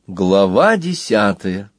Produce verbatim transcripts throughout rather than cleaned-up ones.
Глава десятая.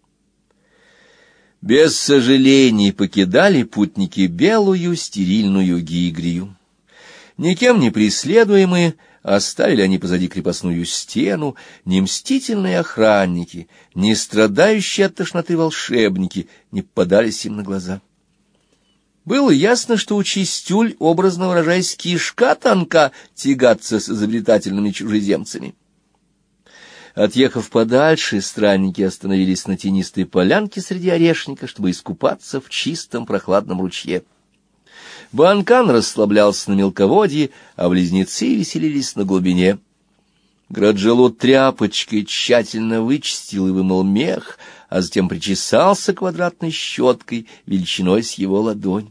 Без сожалений покидали путники белую стерильную Гигрию. Никем не преследуемые, оставили они позади крепостную стену, ни мстительные охранники, ни страдающие от тошноты волшебники не попадались им на глаза. Было ясно, что у чистюль, образно выражаясь, кишка тонка тягаться с изобретательными чужеземцами. Отъехав подальше, странники остановились на тенистой полянке среди орешника, чтобы искупаться в чистом прохладном ручье. Банкан расслаблялся на мелководье, а близнецы веселились на глубине. Граджелот тряпочкой тщательно вычистил и вымыл мех, а затем причесался квадратной щеткой величиной с его ладонь.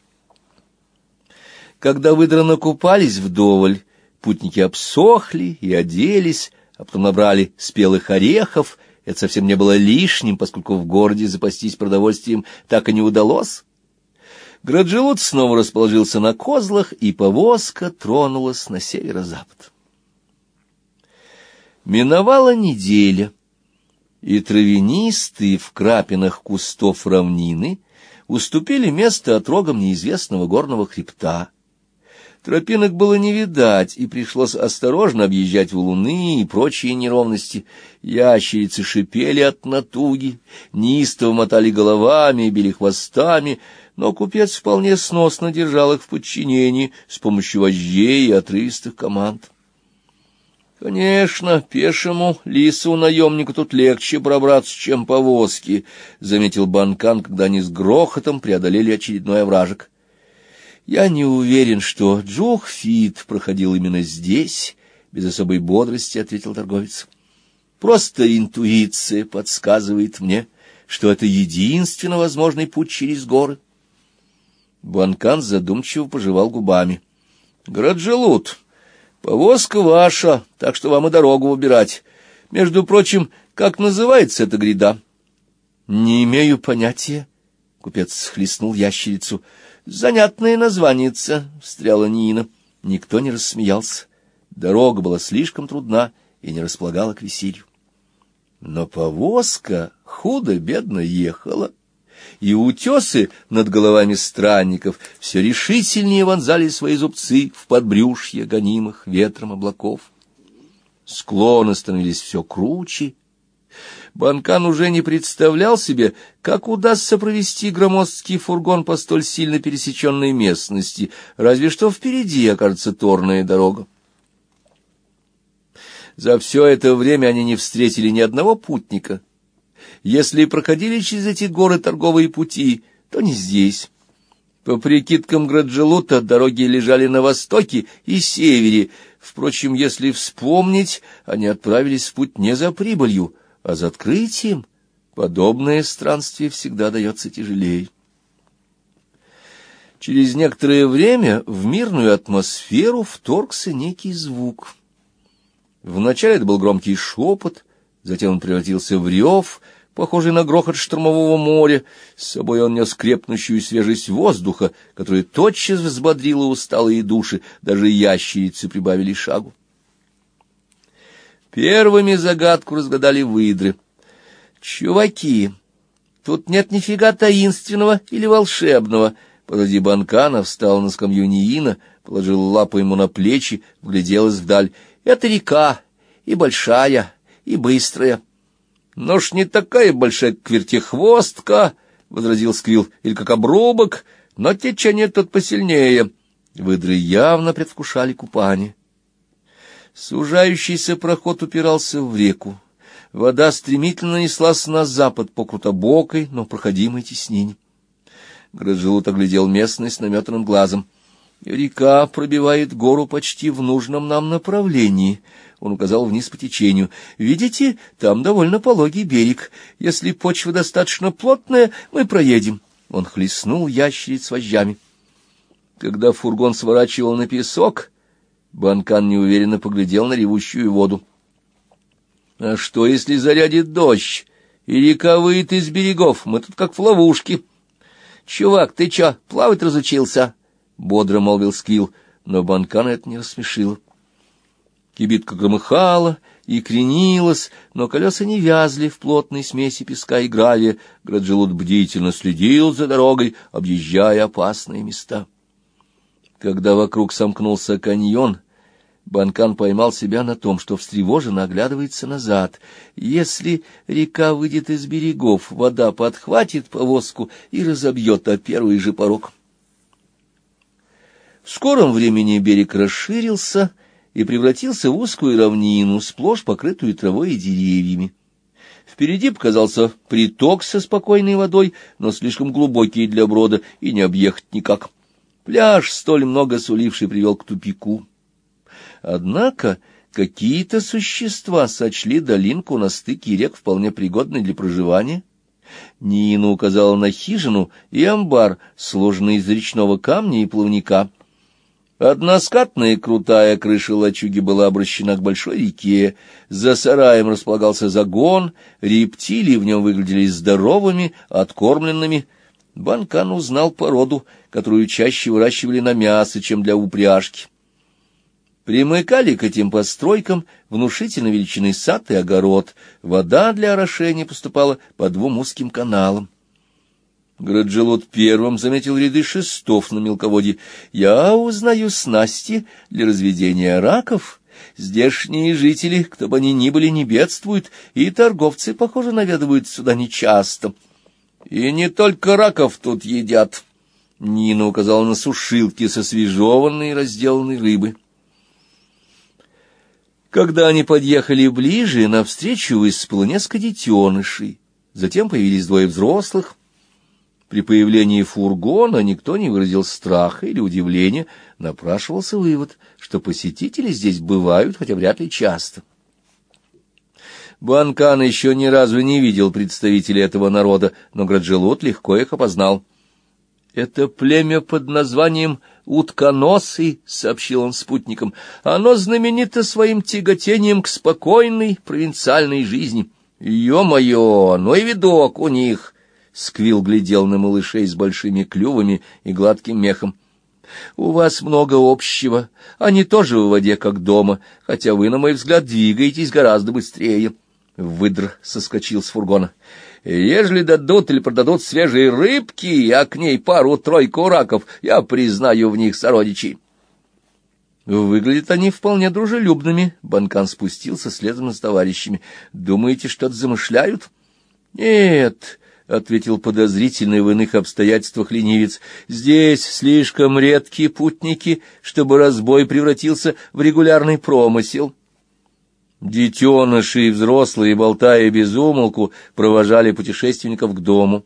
Когда выдра накупались вдоволь, путники обсохли и оделись, а потом набрали спелых орехов. Это совсем не было лишним, поскольку в городе запастись продовольствием так и не удалось. Граджелот снова расположился на козлах, и повозка тронулась на северо-запад. Миновала неделя, и травянистые в крапинах кустов равнины уступили место отрогам неизвестного горного хребта. Тропинок было не видать, и пришлось осторожно объезжать валуны и прочие неровности. Ящерицы шипели от натуги, неистово мотали головами, били хвостами, но купец вполне сносно держал их в подчинении с помощью вождей и отрывистых команд. «Конечно, пешему лису-наемнику тут легче пробраться, чем повозки», — заметил Банкан, когда они с грохотом преодолели очередной овражек. «Я не уверен, что Джухфит проходил именно здесь», — без особой бодрости ответил торговец. «Просто интуиция подсказывает мне, что это единственно возможный путь через горы». Банкан задумчиво пожевал губами. «Граджелот, повозка ваша, так что вам и дорогу выбирать. Между прочим, как называется эта гряда?» «Не имею понятия», — купец схлестнул ящерицу. «Занятное названице», — встряла Нина. Никто не рассмеялся. Дорога была слишком трудна и не располагала к веселью. Но повозка худо-бедно ехала, и утесы над головами странников все решительнее вонзали свои зубцы в подбрюшье гонимых ветром облаков. Склоны становились все круче. Банкан уже не представлял себе, как удастся провести громоздкий фургон по столь сильно пересеченной местности, разве что впереди окажется торная дорога. За все это время они не встретили ни одного путника. Если проходили через эти горы торговые пути, то не здесь. По прикидкам Граджелота, дороги лежали на востоке и севере. Впрочем, если вспомнить, они отправились в путь не за прибылью, а за открытием. Подобное странствие всегда дается тяжелее. Через некоторое время в мирную атмосферу вторгся некий звук. Вначале это был громкий шепот, затем он превратился в рев, похожий на грохот штормового моря. С собой он нес крепнущую свежесть воздуха, которая тотчас взбодрила усталые души, даже ящерицы прибавили шагу. Первыми загадку разгадали выдры. «Чуваки, тут нет нифига таинственного или волшебного». Позади Банкана встал на скамью Ниина, положил лапу ему на плечи, вгляделась вдаль. «Это река, и большая, и быстрая». «Но ж не такая большая, как вертихвостка», — возразил Сквилл, — «или как обрубок, но течение тут посильнее». Выдры явно предвкушали купание. Сужающийся проход упирался в реку. Вода стремительно неслась на запад по крутобокой, но проходимой теснине. Граджелот оглядел местность наметанным глазом. «Река пробивает гору почти в нужном нам направлении». Он указал вниз по течению. «Видите, там довольно пологий берег. Если почва достаточно плотная, мы проедем». Он хлестнул ящериц вожжами. Когда фургон сворачивал на песок, Банкан неуверенно поглядел на ревущую воду. «А что, если зарядит дождь, и река выйдет из берегов? Мы тут как в ловушке». «Чувак, ты чё, плавать разучился?» — бодро молвил Сквилл, но Банкана это не рассмешило. Кибитка громыхала и кренилась, но колеса не вязли в плотной смеси песка и гравия. Граджелут бдительно следил за дорогой, объезжая опасные места. Когда вокруг сомкнулся каньон, Банкан поймал себя на том, что встревоженно оглядывается назад. Если река выйдет из берегов, вода подхватит повозку и разобьет о первый же порог. В скором времени берег расширился и превратился в узкую равнину, сплошь покрытую травой и деревьями. Впереди показался приток со спокойной водой, но слишком глубокий для брода, и не объехать никак. Пляж, столь много суливший, привел к тупику. Однако какие-то существа сочли долинку на стыке рек вполне пригодной для проживания. Нина указала на хижину и амбар, сложенный из речного камня и плавника. Односкатная крутая крыша лачуги была обращена к большой реке, за сараем располагался загон, рептилии в нем выглядели здоровыми, откормленными. Банкан узнал породу, которую чаще выращивали на мясо, чем для упряжки. Примыкали к этим постройкам внушительной величины сад и огород. Вода для орошения поступала по двум узким каналам. Граджелут первым заметил ряды шестов на мелководье. «Я узнаю снасти для разведения раков. Здешние жители, кто бы они ни были, не бедствуют, и торговцы, похоже, наведываются сюда нечасто. И не только раков тут едят». Нина указала на сушилки со свежеванной и разделанной рыбой. Когда они подъехали ближе, навстречу высыпало несколько детенышей. Затем появились двое взрослых. При появлении фургона никто не выразил страха или удивления. Напрашивался вывод, что посетители здесь бывают, хотя вряд ли часто. Банкан еще ни разу не видел представителей этого народа, но Граджелут легко их опознал. «Это племя под названием Утконосы», — сообщил он спутникам. «Оно знаменито своим тяготением к спокойной провинциальной жизни. Ё-моё, ну и видок у них!» Сквилл глядел на малышей с большими клювами и гладким мехом. «У вас много общего. Они тоже в воде, как дома, хотя вы, на мой взгляд, двигаетесь гораздо быстрее». Выдр соскочил с фургона. «Ежели дадут или продадут свежие рыбки, а к ней пару-тройку раков, я признаю в них сородичей». Выглядят они вполне дружелюбными. Банкан спустился следом за товарищами. «Думаете, что-то замышляют?» «Нет», — ответил подозрительный в иных обстоятельствах ленивец, — «здесь слишком редкие путники, чтобы разбой превратился в регулярный промысел». Детеныши и взрослые, болтая без умолку, провожали путешественников к дому.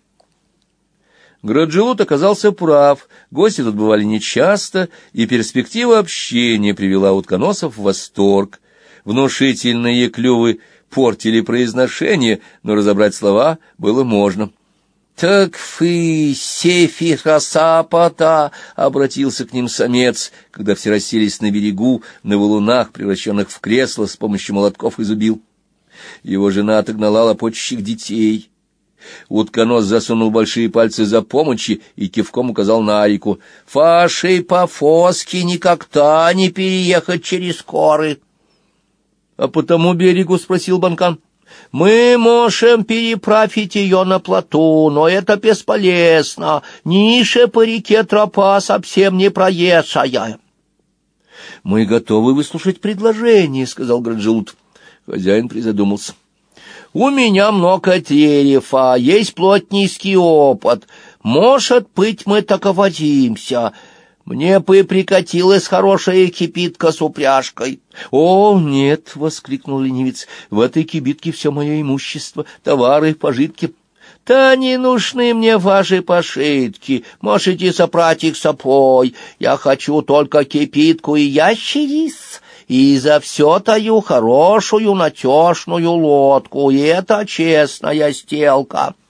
Граджелут оказался прав, гости тут бывали нечасто, и перспектива общения привела утконосов в восторг. Внушительные клювы портили произношение, но разобрать слова было можно. «Так фы, сефи хасапата!» — обратился к ним самец, когда все расселись на берегу, на валунах, превращенных в кресла с помощью молотков и зубил. Его жена отогнала лопочущих детей. Утконос засунул большие пальцы за помощи и кивком указал на реку. «Фашей по фоске никогда не переехать через коры!» «А по тому берегу?» — спросил Банкан. «Мы можем переправить ее на плоту, но это бесполезно. Ниже по реке тропа совсем не проезжая». «Мы готовы выслушать предложение», — сказал Граджелут. Хозяин призадумался. «У меня много дерева, есть плотницкий опыт. Может быть, мы так оводимся. Мне бы прикатилась хорошая кибитка с упряжкой». «О, нет!» — воскликнул ленивец. «В этой кибитке все мое имущество, товары, пожитки». «Да не нужны мне ваши пожитки, можете собрать их собой. Я хочу только кибитку и ящерис, и за все даю хорошую натешную лодку, и это честная сделка».